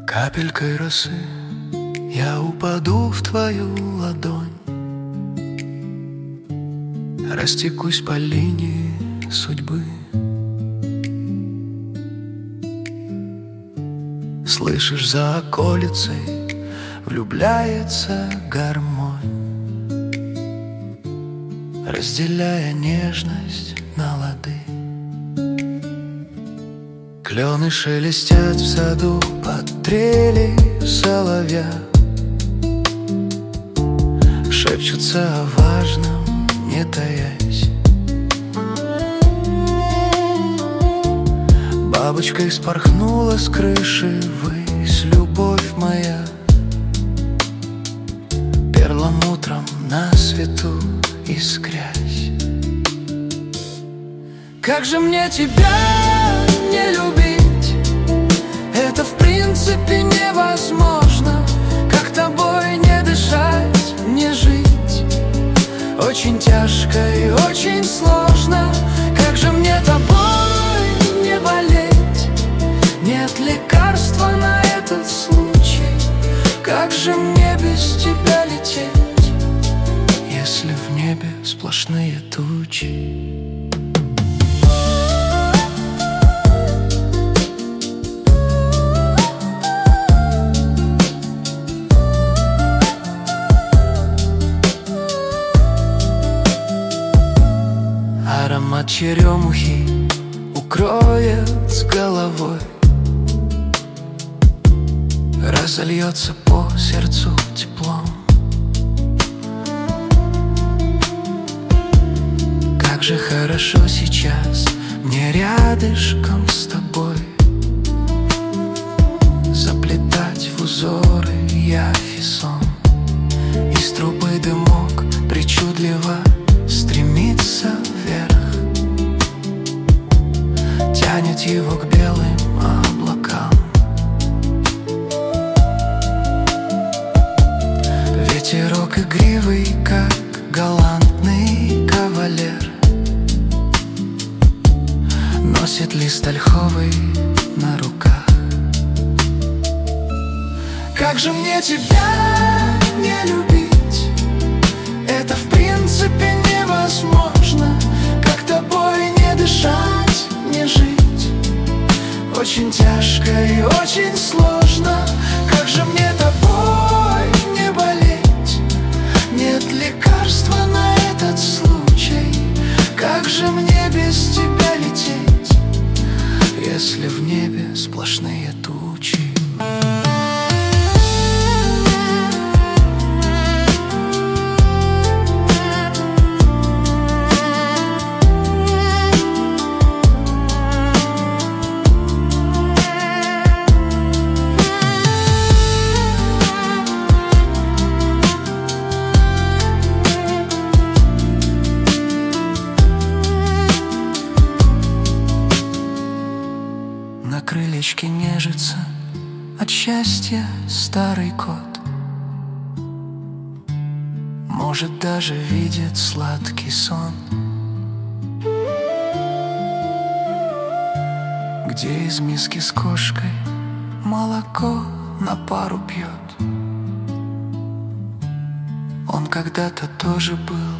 Капелькой росы я упаду в твою ладонь, растекусь по линии судьбы. Слышишь, за околицей влюбляется гармонь, разделяя нежность на лады. Клены шелестят в саду под трели соловья, шепчутся о важном, не таясь. Бабочкой спорхнула с крыши ввысь любовь моя, перламутром на свету искрясь. Как же мне тебя не любить? Это в принципе невозможно. Как тобой не дышать, не жить? Очень тяжко и очень сложно. Как же мне тобой не болеть? Нет лекарства на этот случай. Как же мне без тебя лететь, если в небе сплошные тучи? Аромат черемухи укроет с головой, разольется по сердцу теплом. Как же хорошо сейчас мне рядышком с тобой, заплетать в узоры явь и сон. Из трубы дымок причудливо стремится вверх, тянет его к белым облакам. Ветерок игривый, как галантный кавалер, носит лист ольховый на руках. Как же мне тебя не любить? Это в принципе невозможно. Как тобой не дышать, не жить? Очень тяжко и очень сложно. Как же мне тобой не болеть? Нет лекарства на этот случай. Как же мне без тебя лететь, если в небе сплошные тучи? На крылечке нежится от счастья старый кот, может, даже видит сладкий сон, где из миски с кошкой молоко на пару пьет. Он когда-то тоже был